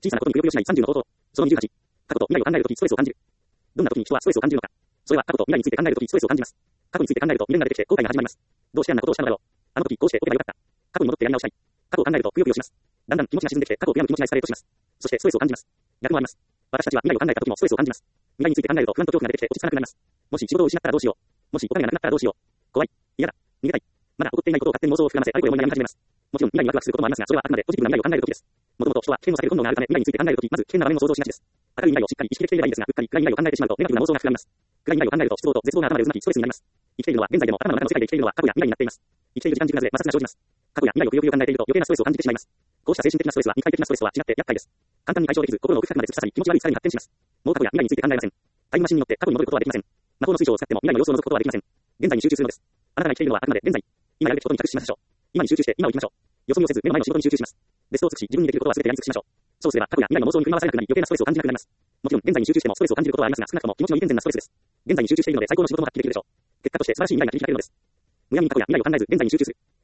小さなことにくよくよしない30の方法。その28。過去と未来を考えるときストレスを感じる。どんな時に人はストレスを感じるのか。それは過去と未来について考えるときストレスを感じます。過去について考えると未練が出てきて後悔が始まります。どうしてあんなことをしたのだろう。あの時こうしておけばよかった。過去に戻ってやり直したい。過去を考えるとくよくよします。だんだん気持ちが沈んできて過去を悔やむ気持ちがエスカレートします。そしてストレスを感じます。逆もあります。私たちは未来を考えた時もストレスを感じます。未来について考えると不安と恐怖が出てきて落ち着かなくなります。もし仕事を失ったらどうしよう。もしお金がなくなったらどうしよう。怖い。嫌だ。逃げたい。まだ起こっていないことを勝手に妄想を膨らませ、あれこれ思い悩み始めます。もちろん未来にワクワクすることもありますが、それはあくまでポジティブな未来を考えるときです。もともと人は危険を避ける本能があるため、未来について考えるとき、まず危険な場面を想像しがちです。明るい未来をしっかり意識できていればいいですが、うっかり暗い未来を考えてしまうとネガティブな妄想が膨らみます。暗い未来を考えると失望と絶望が頭で渦巻き、ストレスになります。生きているのは現在でも頭の中の世界で生きているのは過去や未来になっています。生きている時間軸などで摩擦が生じます。過去や未来をくよくよ考えていると余計なストレスを感じてしまいます。こうした精神的なストレスは肉体的なストレスは違って厄介です。簡単に解消できず、心の奥深くまで突き刺さり、気持ち悪い疲れに発展します。もう過去や未来について考えません。タイムマシンに乗って過去に戻ることはできません。魔法の水晶を使っても未来の様子を覗くことはできません。現在に集中するのです。あなたが生きているのはあくまで現在。今やるべきことに着手しましょう。今に集中して今を生きましょう。よそ見をせず目の前の仕事に集中します。ベストを尽くし自分にできることは全てやり尽くしましょう。そうすれば過去や未来の妄想に振り回されなくなり余計なストレスを感じなくなります。もちろん現在に集中してもストレスを感じることはありますが、少なくとも気持ちのいい健全なストレスです。現在に集中しているので最高の仕事も発揮できるでしょう。結果として素晴らしい未来が切り開けるのです。むやみに過去や未来を考えず現在に集中する。